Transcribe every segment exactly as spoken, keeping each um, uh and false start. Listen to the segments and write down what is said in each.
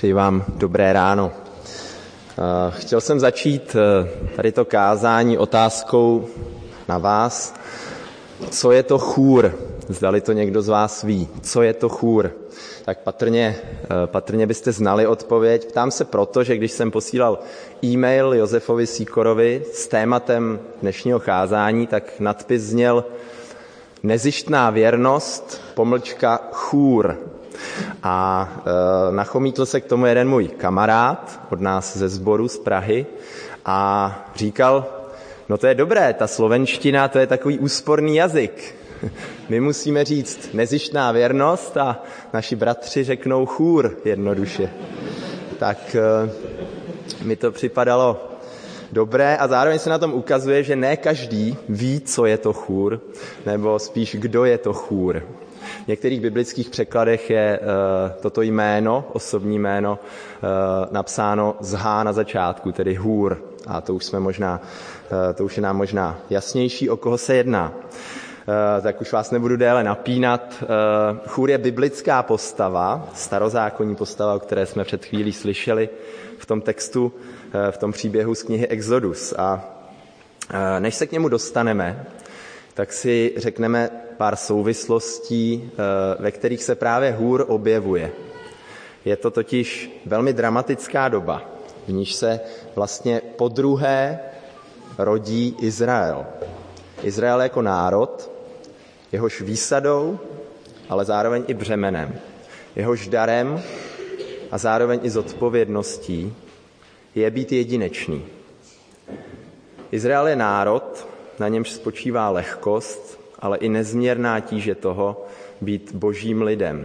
Přeji vám dobré ráno. Chtěl jsem začít tady to kázání otázkou na vás, co je to chůr. Zdali to někdo z vás ví, co je to chůr. Tak patrně, patrně byste znali odpověď. Ptám se proto, že když jsem posílal e-mail Josefovi Sýkorovi s tématem dnešního kázání, tak nadpis zněl Nezištná věrnost, pomlčka chůr. A e, nachomítl se k tomu jeden můj kamarád od nás ze sboru z Prahy a říkal, no to je dobré, ta slovenština, to je takový úsporný jazyk. My musíme říct nezištná věrnost a naši bratři řeknou chůr jednoduše. Tak e, mi to připadalo dobré a zároveň se na tom ukazuje, že ne každý ví, co je to chůr, nebo spíš kdo je to chůr. V některých biblických překladech je uh, toto jméno, osobní jméno, uh, napsáno z H na začátku, tedy hůr. A to už jsme možná, uh, to už je nám možná jasnější, o koho se jedná. Uh, tak už vás nebudu déle napínat. Uh, chůr je biblická postava, starozákonní postava, o které jsme před chvílí slyšeli v tom textu, uh, v tom příběhu z knihy Exodus. A uh, než se k němu dostaneme, tak si řekneme pár souvislostí, ve kterých se právě hůr objevuje. Je to totiž velmi dramatická doba, v níž se vlastně podruhé rodí Izrael. Izrael jako národ, jehož výsadou, ale zároveň i břemenem, jehož darem a zároveň i zodpovědností je být jedinečný. Izrael je národ, na němž spočívá lehkost, ale i nezměrná tíže toho být božím lidem.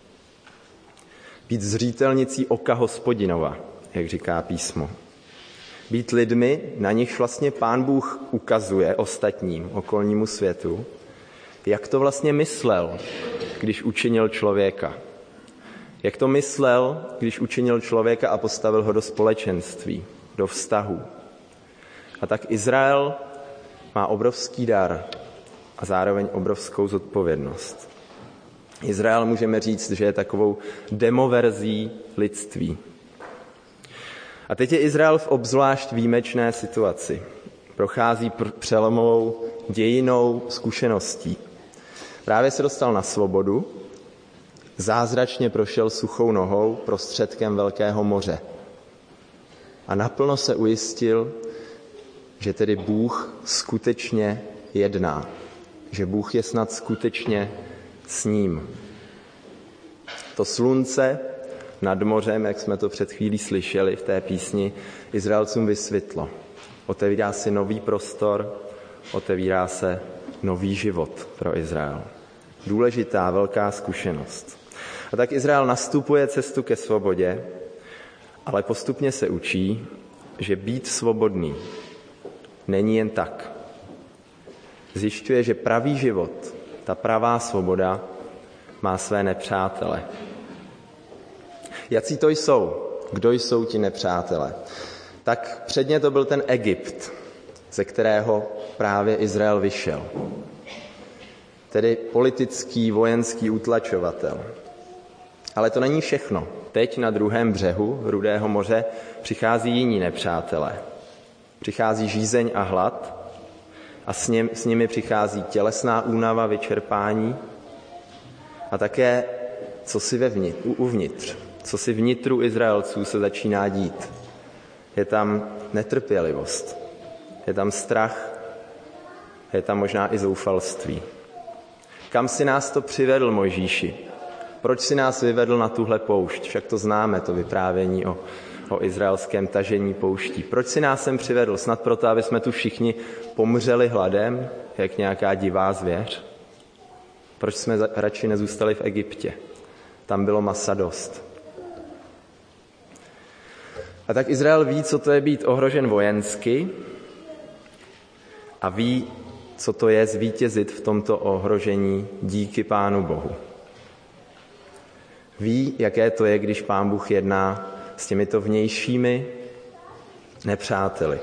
Být zřetelnicí oka Hospodinova, jak říká písmo. Být lidmi, na nichž vlastně Pán Bůh ukazuje ostatním, okolnímu světu, jak to vlastně myslel, když učinil člověka. Jak to myslel, když učinil člověka a postavil ho do společenství, do vztahu. A tak Izrael má obrovský dar a zároveň obrovskou zodpovědnost. Izrael můžeme říct, že je takovou demoverzí lidství. A teď je Izrael v obzvlášť výjimečné situaci. Prochází pr- přelomovou dějinou zkušeností. Právě se dostal na svobodu, zázračně prošel suchou nohou prostředkem Velkého moře. A naplno se ujistil, že tedy Bůh skutečně jedná. Že Bůh je snad skutečně s ním. To slunce nad mořem, jak jsme to před chvílí slyšeli v té písni, Izraelcům vysvětlo. Otevírá se nový prostor, otevírá se nový život pro Izrael. Důležitá, velká zkušenost. A tak Izrael nastupuje cestu ke svobodě, ale postupně se učí, že být svobodný není jen tak. Zjišťuje, že pravý život, ta pravá svoboda, má své nepřátele. Jací to jsou? Kdo jsou ti nepřátele? Tak předně to byl ten Egypt, ze kterého právě Izrael vyšel. Tedy politický, vojenský utlačovatel. Ale to není všechno. Teď na druhém břehu Rudého moře přichází jiní nepřátelé. Přichází žízeň a hlad a s, ním, s nimi přichází tělesná únava, vyčerpání a také co si vevnitř, uvnitř, co si vnitru Izraelců se začíná dít. Je tam netrpělivost, je tam strach, je tam možná i zoufalství. Kam si nás to přivedl, Mojžíši? Proč si nás vyvedl na tuhle poušť? Však to známe, to vyprávění o o izraelském tažení pouští. Proč si nás sem přivedl? Snad proto, aby jsme tu všichni pomřeli hladem, jak nějaká divá zvěř? Proč jsme radši nezůstali v Egyptě? Tam bylo masa dost. A tak Izrael ví, co to je být ohrožen vojensky a ví, co to je zvítězit v tomto ohrožení díky Pánu Bohu. Ví, jaké to je, když Pán Bůh jedná s těmito vnějšími nepřáteli.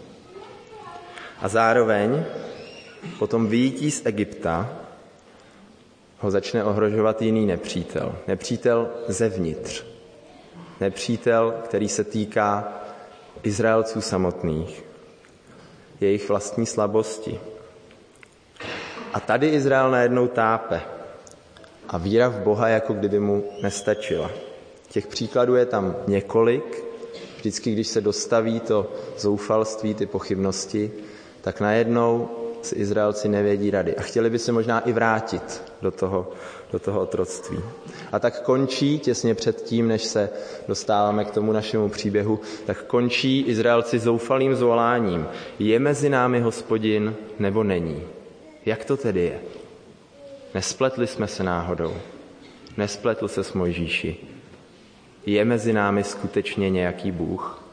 A zároveň po tom vyjítí z Egypta ho začne ohrožovat jiný nepřítel. Nepřítel zevnitř. Nepřítel, který se týká Izraelců samotných, jejich vlastní slabosti. A tady Izrael najednou tápe a víra v Boha jako kdyby mu nestačila. Těch příkladů je tam několik. Vždycky, když se dostaví to zoufalství, ty pochybnosti, tak najednou si Izraelci nevědí rady a chtěli by se možná i vrátit do toho, do toho otroctví. A tak končí, těsně před tím, než se dostáváme k tomu našemu příběhu, tak končí Izraelci zoufalým zvoláním. Je mezi námi Hospodin, nebo není? Jak to tedy je? Nespletli jsme se náhodou. Nespletl se s Mojžíši. Je mezi námi skutečně nějaký Bůh?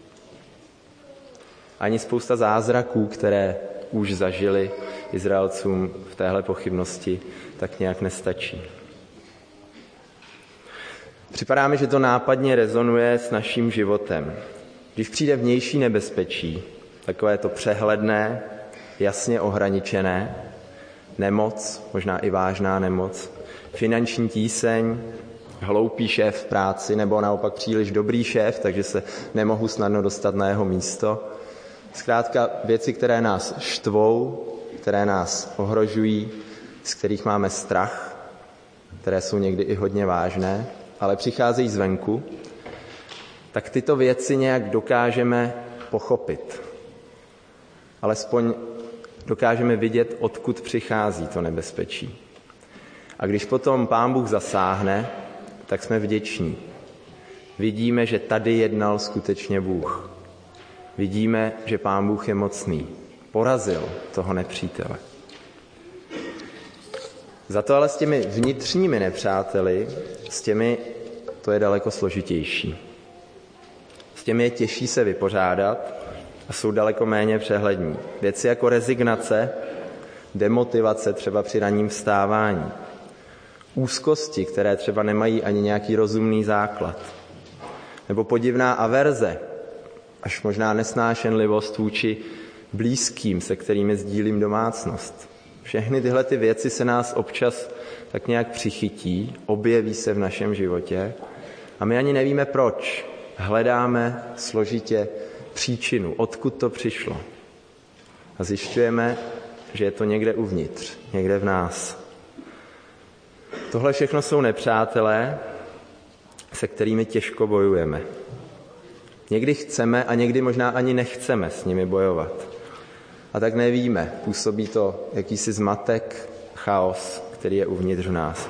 Ani spousta zázraků, které už zažili Izraelcům v téhle pochybnosti, tak nějak nestačí. Připadá mi, že to nápadně rezonuje s naším životem. Když přijde vnější nebezpečí, takové to přehledné, jasně ohraničené, nemoc, možná i vážná nemoc, finanční tíseň, hloupý šéf v práci nebo naopak příliš dobrý šéf, takže se nemohu snadno dostat na jeho místo. Zkrátka věci, které nás štvou, které nás ohrožují, z kterých máme strach, které jsou někdy i hodně vážné, ale přicházejí zvenku, tak tyto věci nějak dokážeme pochopit. Alespoň dokážeme vidět, odkud přichází to nebezpečí. A když potom Pán Bůh zasáhne, tak jsme vděční. Vidíme, že tady jednal skutečně Bůh. Vidíme, že Pán Bůh je mocný. Porazil toho nepřítele. Za to ale s těmi vnitřními nepřáteli, s těmi to je daleko složitější. S těmi je těžší se vypořádat a jsou daleko méně přehlední. Věci jako rezignace, demotivace třeba při ranním vstávání, úzkosti, které třeba nemají ani nějaký rozumný základ, nebo podivná averze, až možná nesnášenlivost vůči blízkým, se kterými sdílím domácnost. Všechny tyhle ty věci se nás občas tak nějak přichytí, objeví se v našem životě a my ani nevíme proč. Hledáme složitě příčinu, odkud to přišlo. A zjišťujeme, že je to někde uvnitř, někde v nás. Tohle všechno jsou nepřátelé, se kterými těžko bojujeme. Někdy chceme a někdy možná ani nechceme s nimi bojovat. A tak nevíme, působí to jakýsi zmatek, chaos, který je uvnitř v nás.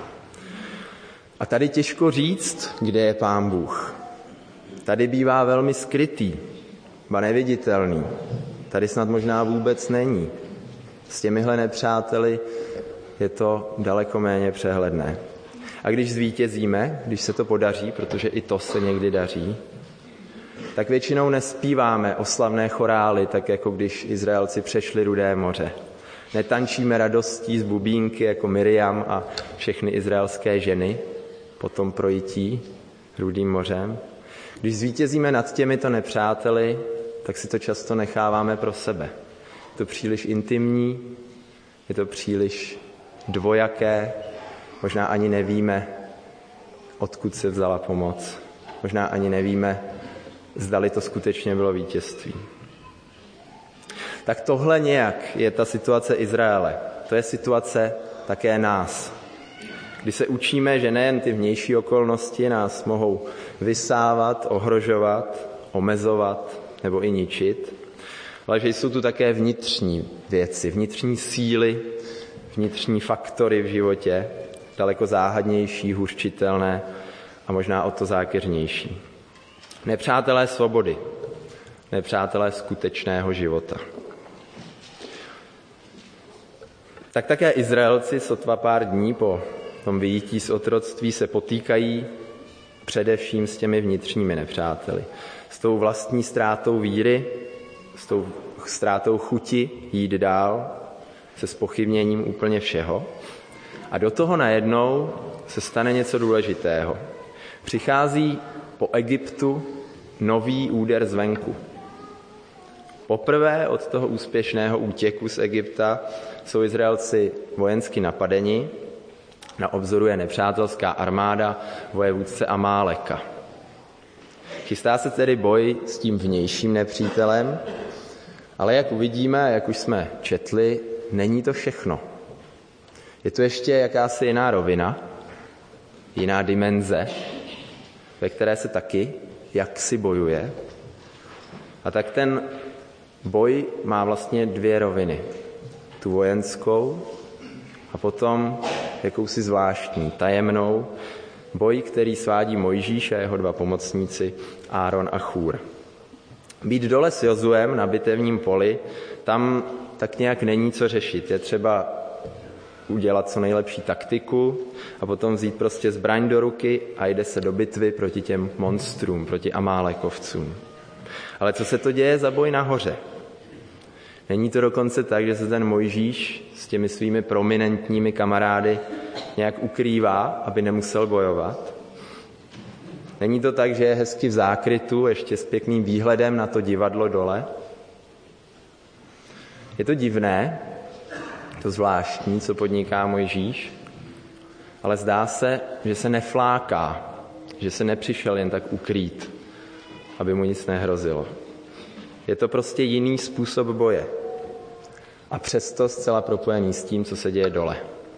A tady těžko říct, kde je Pán Bůh. Tady bývá velmi skrytý, ba neviditelný. Tady snad možná vůbec není. S těmihle nepřáteli je to daleko méně přehledné. A když zvítězíme, když se to podaří, protože i to se někdy daří, tak většinou nespíváme oslavné chorály, tak jako když Izraelci přešli Rudé moře. Netančíme radostí z bubínky jako Miriam a všechny izraelské ženy po tom projití Rudým mořem. Když zvítězíme nad těmito nepřáteli, tak si to často necháváme pro sebe. Je to příliš intimní, je to příliš dvojaké, možná ani nevíme, odkud se vzala pomoc. Možná ani nevíme, zdali to skutečně bylo vítězství. Tak tohle nějak je ta situace Izraele. To je situace také nás. Kdy se učíme, že nejen ty vnější okolnosti nás mohou vysávat, ohrožovat, omezovat nebo i ničit, ale že jsou tu také vnitřní věci, vnitřní síly, vnitřní faktory v životě, daleko záhadnější, hůř čitelné a možná o to zákeřnější. Nepřátelé svobody, nepřátelé skutečného života. Tak také Izraelci sotva pár dní po tom vyjítí z otroctví se potýkají především s těmi vnitřními nepřáteli. S tou vlastní ztrátou víry, s tou ztrátou chuti jít dál, se zpochybněním úplně všeho. A do toho najednou se stane něco důležitého. Přichází po Egyptu nový úder zvenku. Poprvé od toho úspěšného útěku z Egypta jsou Izraelci vojensky napadeni. Na obzoru je nepřátelská armáda vojevůdce Amáleka. Chystá se tedy boj s tím vnějším nepřítelem, ale jak uvidíme, jak už jsme četli, není to všechno. Je tu ještě jakási jiná rovina, jiná dimenze, ve které se taky jaksi bojuje. A tak ten boj má vlastně dvě roviny. Tu vojenskou a potom jakousi zvláštní, tajemnou, boj, který svádí Mojžíš a jeho dva pomocníci Áron a Chúr. Být dole s Jozuem na bitevním poli, tam tak nějak není co řešit. Je třeba udělat co nejlepší taktiku a potom vzít prostě zbraň do ruky a jde se do bitvy proti těm monstrům, proti Amálekovcům. Ale co se to děje za boj nahoře? Není to dokonce tak, že se ten Mojžíš s těmi svými prominentními kamarády nějak ukrývá, aby nemusel bojovat? Není to tak, že je hezky v zákrytu, ještě s pěkným výhledem na to divadlo dole? Je to divné, to zvláštní, co podniká Mojžíš, ale zdá se, že se nefláká, že se nepřišel jen tak ukrýt, aby mu nic nehrozilo. Je to prostě jiný způsob boje a přesto zcela propojený s tím, co se děje dole.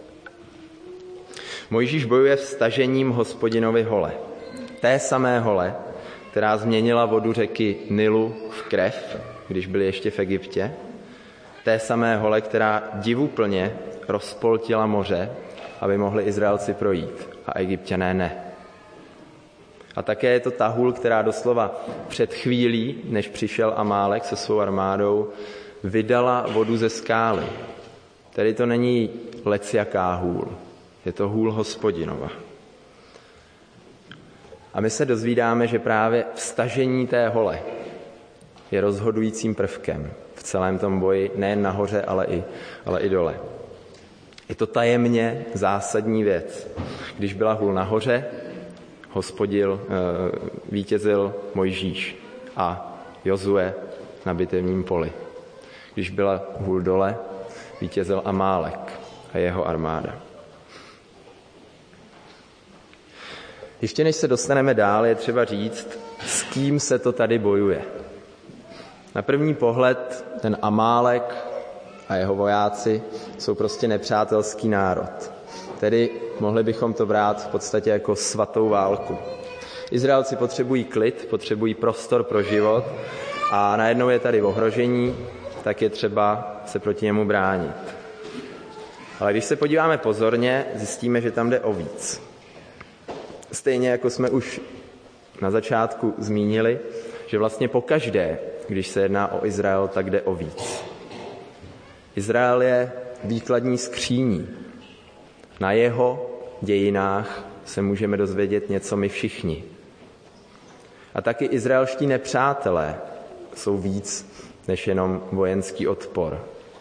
Mojžíš bojuje vstažením Hospodinovy hole. Té samé hole, která změnila vodu řeky Nilu v krev, když byli ještě v Egyptě. Té samé hole, která divuplně rozpoltila moře, aby mohli Izraelci projít a Egypťané ne. A také je to ta hůl, která doslova před chvílí, než přišel Amálek se svou armádou, vydala vodu ze skály. Tedy to není lecjaká hůl, je to hůl Hospodinova. A my se dozvídáme, že právě vstažení té hole je rozhodujícím prvkem v celém tom boji, nejen nahoře, ale i, ale i dole. Je to tajemně zásadní věc. Když byla hůl nahoře, Hospodil, vítězil Mojžíš a Jozue na bitevním poli. Když byla hůl dole, vítězil Amálek a jeho armáda. Ještě než se dostaneme dál, je třeba říct, s kým se to tady bojuje. Na první pohled ten Amálek a jeho vojáci jsou prostě nepřátelský národ. Tedy mohli bychom to brát v podstatě jako svatou válku. Izraelci potřebují klid, potřebují prostor pro život a najednou je tady ohrožení, tak je třeba se proti němu bránit. Ale když se podíváme pozorně, zjistíme, že tam jde o víc. Stejně jako jsme už na začátku zmínili, že vlastně pokaždé, když se jedná o Izrael, tak jde o víc. Izrael je výkladní skříní. Na jeho dějinách se můžeme dozvědět něco my všichni. A taky izraelští nepřátelé jsou víc než jenom vojenský odpor.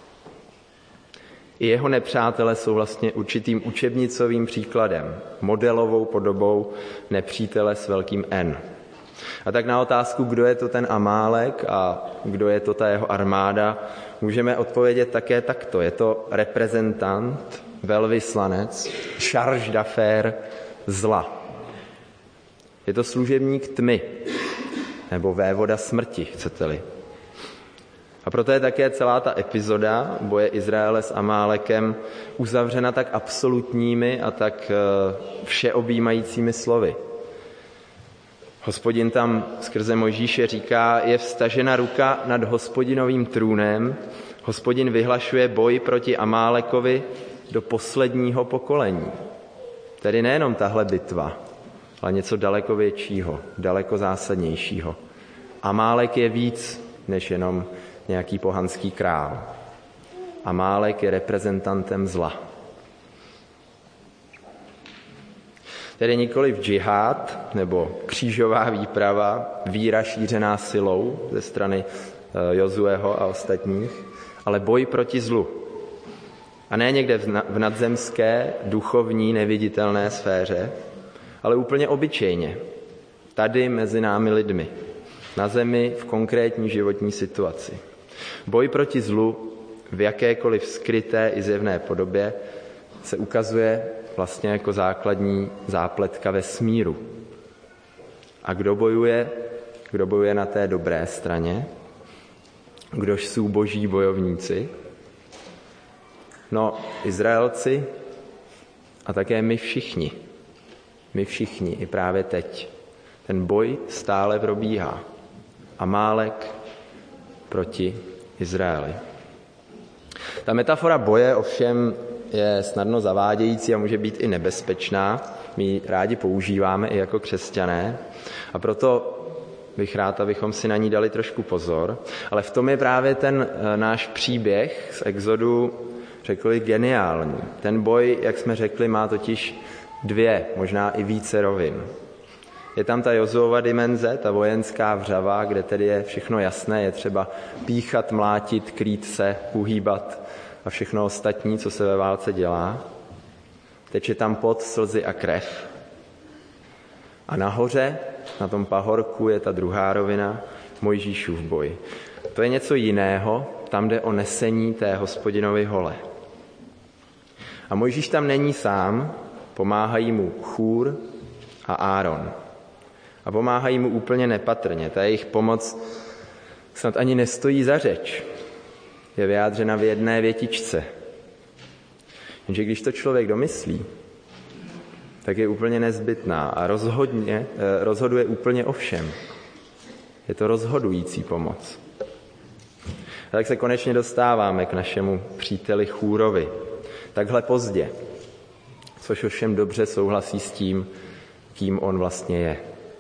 I jeho nepřátelé jsou vlastně určitým učebnicovým příkladem, modelovou podobou nepřítele s velkým N. A tak na otázku, kdo je to ten Amálek a kdo je to ta jeho armáda, můžeme odpovědět také takto. Je to reprezentant, velvyslanec, charge d'affaires zla. Je to služebník tmy, nebo vévoda smrti, chcete-li. A proto je také celá ta epizoda boje Izraele s Amálekem uzavřena tak absolutními a tak všeobjímajícími slovy. Hospodin tam skrze Mojžíše říká, je vstažena ruka nad Hospodinovým trůnem, Hospodin vyhlašuje boj proti Amálekovi do posledního pokolení. Tedy nejenom tahle bitva, ale něco daleko většího, daleko zásadnějšího. Amálek je víc než jenom nějaký pohanský král. Amálek je reprezentantem zla. Tedy nikoliv džihád nebo křížová výprava, víra šířená silou ze strany Jozueho a ostatních, ale boj proti zlu. A ne někde v nadzemské, duchovní, neviditelné sféře, ale úplně obyčejně. Tady mezi námi lidmi. Na zemi v konkrétní životní situaci. Boj proti zlu v jakékoliv skryté i zjevné podobě se ukazuje vlastně jako základní zápletka vesmíru. A kdo bojuje, kdo bojuje na té dobré straně, kdož jsou boží bojovníci. No, Izraelci a také my všichni. My všichni, i právě teď. Ten boj stále probíhá. Amálek proti Izraeli. Ta metafora boje ovšem je snadno zavádějící a může být i nebezpečná. My ji rádi používáme i jako křesťané a proto bych rád, abychom si na ní dali trošku pozor. Ale v tom je právě ten náš příběh z Exodu, řekli, geniální. Ten boj, jak jsme řekli, má totiž dvě, možná i více rovin. Je tam ta Jozuova dimenze, ta vojenská vřava, kde tedy je všechno jasné, je třeba píchat, mlátit, krýt se, uhýbat a všechno ostatní, co se ve válce dělá. Teče tam pot, slzy a krev. A nahoře, na tom pahorku, je ta druhá rovina, Mojžíšův boj. To je něco jiného, tam jde o nesení té Hospodinovy hole. A Mojžíš tam není sám, pomáhají mu Chůr a Áron. A pomáhají mu úplně nepatrně. Ta jejich pomoc snad ani nestojí za řeč. Je vyjádřena v jedné větičce. Jenže když to člověk domyslí, tak je úplně nezbytná a rozhodně, rozhoduje úplně o všem. Je to rozhodující pomoc. A tak se konečně dostáváme k našemu příteli Chůrovi. Takhle pozdě, což ovšem dobře souhlasí s tím, kým on vlastně je.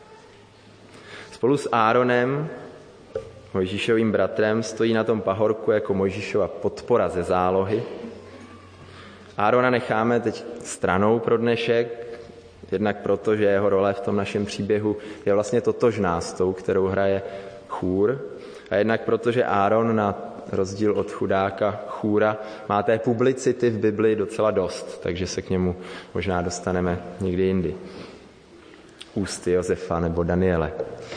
Spolu s Áronem, Mojžíšovým bratrem, stojí na tom pahorku jako Mojžíšova podpora ze zálohy. Árona necháme teď stranou pro dnešek, jednak proto, že jeho role v tom našem příběhu je vlastně totožná s tou, kterou hraje Chůr, a jednak proto, že Áron na rozdíl od chudáka Chůra má té publicity v Bibli docela dost, takže se k němu možná dostaneme někdy jindy. Ústy Josefa nebo Daniele.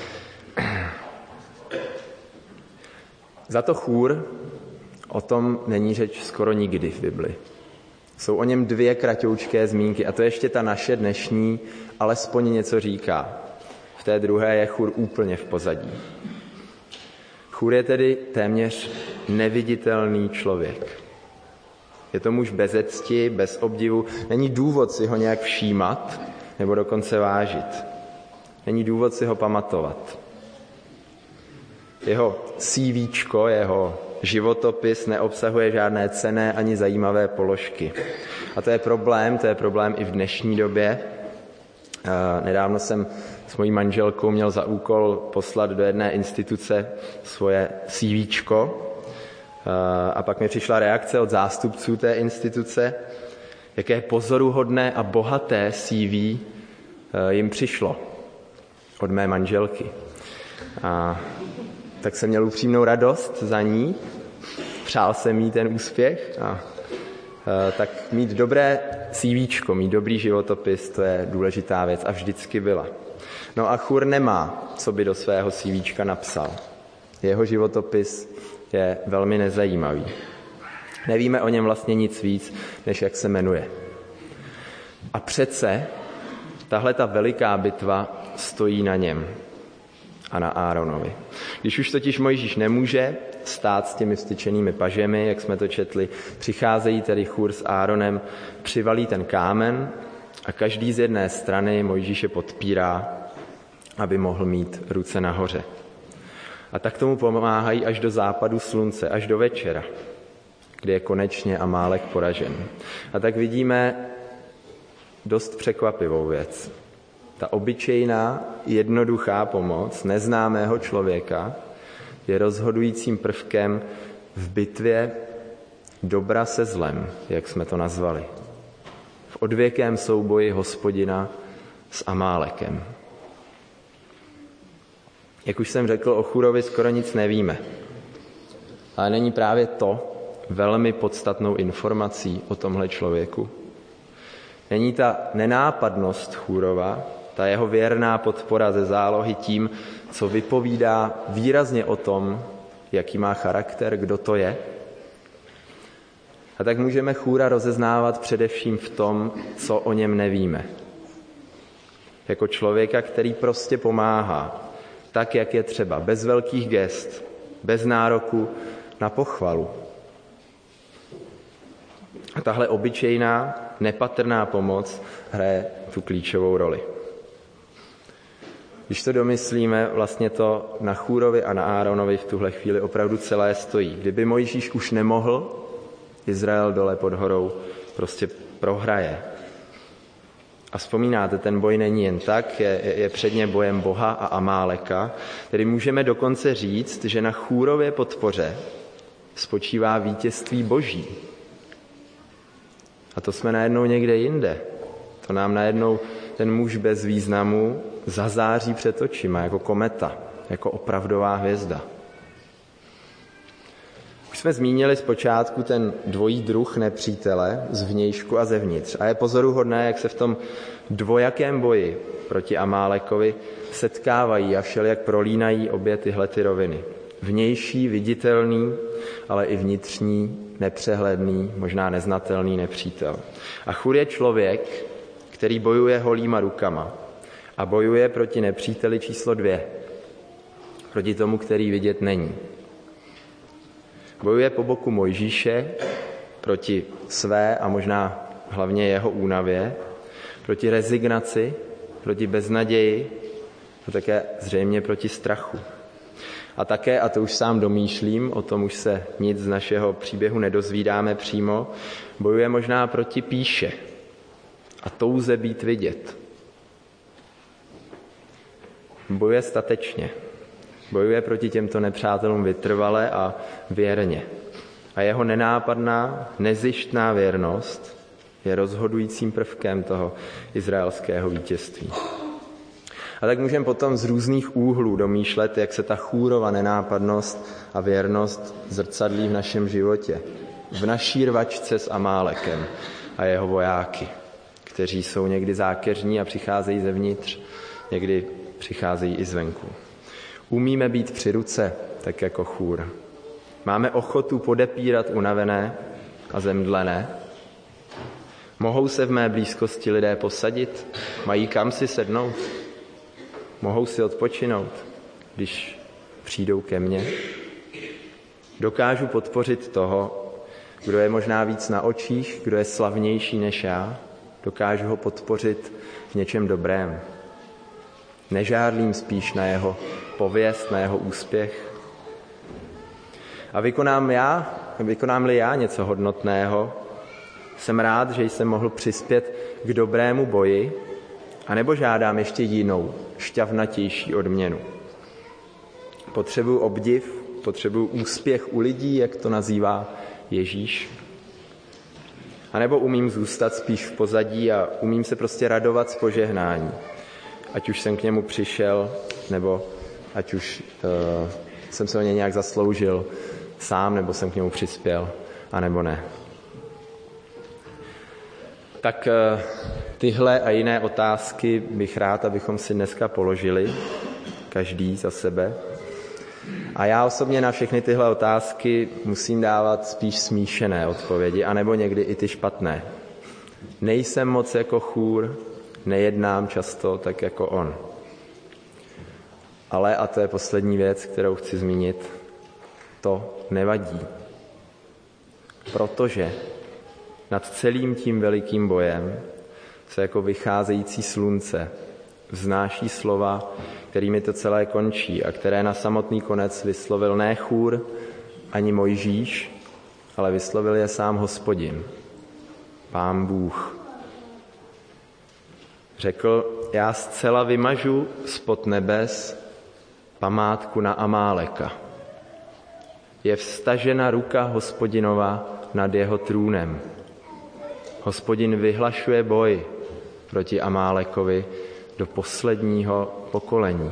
Za to Chůr, o tom není řeč skoro nikdy v Bibli. Jsou o něm dvě kratoučké zmínky a to ještě ta naše dnešní alespoň něco říká. V té druhé je Chůr úplně v pozadí. Chůr je tedy téměř neviditelný člověk. Je to muž bez cti, bez obdivu. Není důvod si ho nějak všímat nebo dokonce vážit. Není důvod si ho pamatovat. Jeho CVčko, jeho životopis neobsahuje žádné cenné ani zajímavé položky. A to je problém, to je problém i v dnešní době. Nedávno jsem s mojí manželkou měl za úkol poslat do jedné instituce svoje CVčko a pak mi přišla reakce od zástupců té instituce, jaké pozoruhodné a bohaté C V jim přišlo od mé manželky. A tak jsem měl upřímnou radost za ní, přál jsem jí ten úspěch a, a tak mít dobré CVčko, mít dobrý životopis, to je důležitá věc a vždycky byla. No a Chůr nemá, co by do svého CVčka napsal. Jeho životopis je velmi nezajímavý. Nevíme o něm vlastně nic víc, než jak se jmenuje. A přece tahle ta veliká bitva stojí na něm a na Áronovi. Když už totiž Mojžíš nemůže stát s těmi vstyčenými pažemi, jak jsme to četli, přicházejí tedy Chůr s Áronem, přivalí ten kámen a každý z jedné strany Mojžíše podpírá, aby mohl mít ruce nahoře. A tak tomu pomáhají až do západu slunce, až do večera, kdy je konečně Amálek poražen. A tak vidíme dost překvapivou věc. Ta obyčejná, jednoduchá pomoc neznámého člověka je rozhodujícím prvkem v bitvě dobra se zlem, jak jsme to nazvali. V odvěkém souboji Hospodina s Amálekem. Jak už jsem řekl, o Chůrovi skoro nic nevíme. Ale není právě to velmi podstatnou informací o tomhle člověku? Není ta nenápadnost Chůrova, ta jeho věrná podpora ze zálohy tím, co vypovídá výrazně o tom, jaký má charakter, kdo to je? A tak můžeme Chůra rozeznávat především v tom, co o něm nevíme. Jako člověka, který prostě pomáhá tak, jak je třeba, bez velkých gest, bez nároku na pochvalu. A tahle obyčejná, nepatrná pomoc hraje tu klíčovou roli. Když to domyslíme, vlastně to na Chúrovi a na Áronovi v tuhle chvíli opravdu celé stojí. Kdyby Mojžíš už nemohl, Izrael dole pod horou prostě prohraje. A vzpomínáte, ten boj není jen tak, je, je předně bojem Boha a Amáleka, tedy můžeme dokonce říct, že na Chúrově podpoře spočívá vítězství Boží. A to jsme najednou někde jinde. To nám najednou ten muž bez významu zazáří před očima jako kometa, jako opravdová hvězda. Už jsme zmínili zpočátku ten dvojí druh nepřítele z vnějšku a zevnitř. A je pozoruhodné, jak se v tom dvojakém boji proti Amálekovi setkávají a všelijak prolínají obě tyhle ty roviny. Vnější, viditelný, ale i vnitřní, nepřehledný, možná neznatelný nepřítel. A Chúr je člověk, který bojuje holýma rukama a bojuje proti nepříteli číslo dvě, proti tomu, který vidět není. Bojuje po boku Mojžíše proti své a možná hlavně jeho únavě, proti rezignaci, proti beznaději a také zřejmě proti strachu. A také, a to už sám domýšlím, o tom už se nic z našeho příběhu nedozvídáme přímo, bojuje možná proti pýše a touze být vidět. Bojuje statečně. Bojuje proti těmto nepřátelům vytrvale a věrně. A jeho nenápadná, nezištná věrnost je rozhodujícím prvkem toho izraelského vítězství. A tak můžeme potom z různých úhlů domýšlet, jak se ta Chúrova nenápadnost a věrnost zrcadlí v našem životě. V naší rvačce s Amálekem a jeho vojáky, kteří jsou někdy zákeřní a přicházejí zevnitř, někdy přicházejí i zvenku. Umíme být při ruce, tak jako Chúr. Máme ochotu podepírat unavené a zemdlené. Mohou se v mé blízkosti lidé posadit? Mají kam si sednout? Mohou si odpočinout, když přijdou ke mně? Dokážu podpořit toho, kdo je možná víc na očích, kdo je slavnější než já? Dokážu ho podpořit v něčem dobrém. Nežádlím spíš na jeho pověst, na jeho úspěch. A vykonám já, vykonám-li já něco hodnotného, jsem rád, že jsem mohl přispět k dobrému boji, anebo žádám ještě jinou, šťavnatější odměnu. Potřebuji obdiv, potřebuji úspěch u lidí, jak to nazývá Ježíš. A nebo umím zůstat spíš v pozadí a umím se prostě radovat z požehnání. Ať už jsem k němu přišel, nebo ať už uh, jsem se o ně nějak zasloužil sám, nebo jsem k němu přispěl, anebo ne. Tak uh, tyhle a jiné otázky bych rád, abychom si dneska položili, každý za sebe. A já osobně na všechny tyhle otázky musím dávat spíš smíšené odpovědi, anebo někdy i ty špatné. Nejsem moc jako Chúr, nejednám často tak jako on. Ale, a to je poslední věc, kterou chci zmínit, to nevadí. Protože nad celým tím velikým bojem se jako vycházející slunce vznáší slova, kterými to celé končí a které na samotný konec vyslovil ne Chúr ani Mojžíš, ale vyslovil je sám Hospodin, Pán Bůh. Řekl, já zcela vymažu spod nebes památku na Amáleka. Je vztažena ruka Hospodinova nad jeho trůnem. Hospodin vyhlašuje boj proti Amálekovi do posledního pokolení.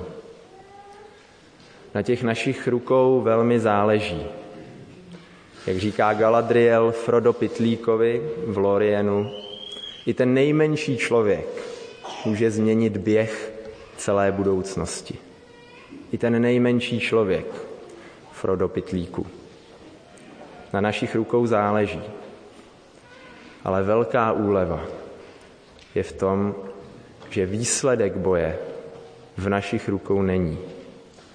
Na těch našich rukou velmi záleží. Jak říká Galadriel Frodo Pytlíkovi v Lorienu, i ten nejmenší člověk může změnit běh celé budoucnosti. I ten nejmenší člověk, Frodo Pytlíku. Na našich rukou záleží. Ale velká úleva je v tom, že výsledek boje v našich rukou není.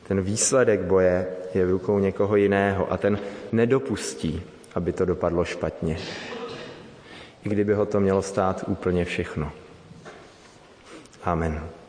Ten výsledek boje je v rukou někoho jiného a ten nedopustí, aby to dopadlo špatně. I kdyby ho to mělo stát úplně všechno. Amen.